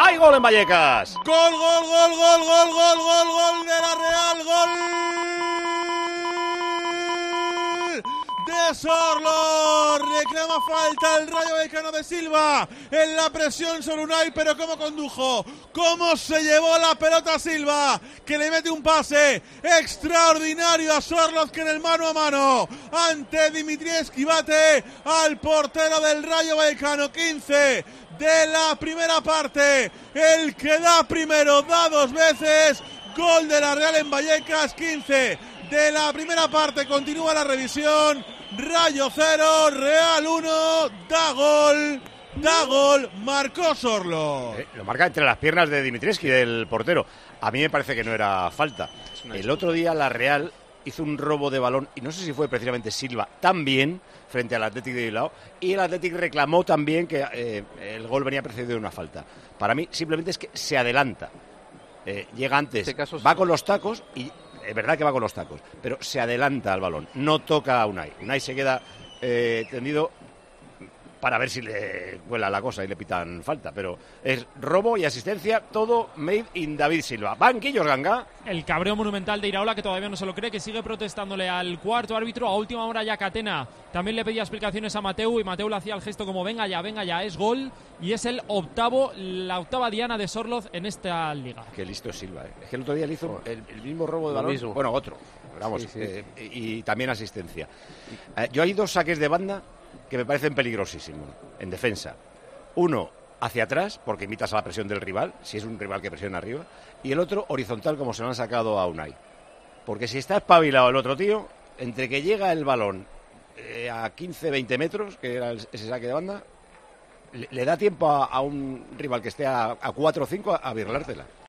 ¡Hay gol en Vallecas! Gol de la Real, gol de Sorloth. Reclama falta el Rayo Vallecano de Silva en la presión sobre Unai, pero cómo condujo, cómo se llevó la pelota Silva, que le mete un pase extraordinario a Sorloth, que en el mano a mano ante Dimitrievski bate al portero del Rayo Vallecano. 15 de la primera parte, el que da primero da dos veces. Gol de la Real en Vallecas. 15 de la primera parte, continúa la revisión. Rayo 0, Real 1, da gol, marcó Sorloth. Lo marca entre las piernas de Dimitrievski, del portero. A mí me parece que no era falta. El otro día la Real hizo un robo de balón, y no sé si fue precisamente Silva, también frente al Athletic de Bilbao, y el Athletic reclamó también que el gol venía precedido de una falta. Para mí simplemente es que se adelanta, llega antes, este caso va con los tacos, y es verdad que va con los tacos, pero se adelanta al balón, no toca a Unai. Unai se queda tendido para ver si le vuela la cosa y le pitan falta, pero es robo y asistencia, todo made in David Silva. Banquillos, Ganga. El cabreo monumental de Iraola, que todavía no se lo cree, que sigue protestándole al cuarto árbitro. A última hora ya Catena también le pedía explicaciones a Mateu, y Mateu le hacía el gesto como venga ya, es gol, y es la octava diana de Sorloth en esta liga. Qué listo es Silva, Es que el otro día le hizo el mismo robo de balón, mismo. Bueno, otro, vamos, sí. Y también asistencia. Yo hay dos saques de banda que me parecen peligrosísimos en defensa. Uno hacia atrás, porque imitas a la presión del rival, si es un rival que presiona arriba, y el otro horizontal, como se lo han sacado a Unai. Porque si está espabilado el otro tío, entre que llega el balón a 15-20 metros, que era ese saque de banda, le da tiempo a un rival que esté a 4 o 5 a birlártela.